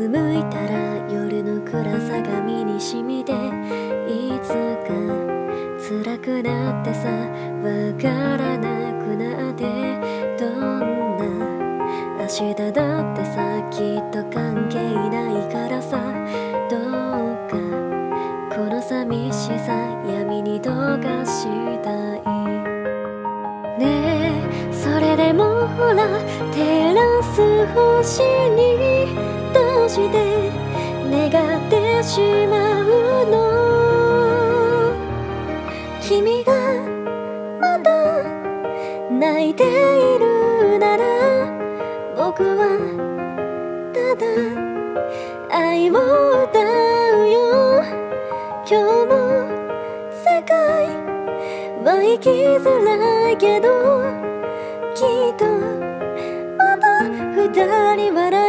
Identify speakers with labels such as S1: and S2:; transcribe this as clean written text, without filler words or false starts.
S1: 向いたら夜の暗さが身に染みて、いつか辛くなってさ、わからなくなって、どんな明日だってさ、きっと関係ないからさ、どうかこの寂しさ闇に溶かしたいねえ。それでもほら照らす星にどうして願ってしまうの。君がまだ泣いているなら、僕はただ愛を歌うよ。今日も世界は生きづらいけど、きっとまだ二人笑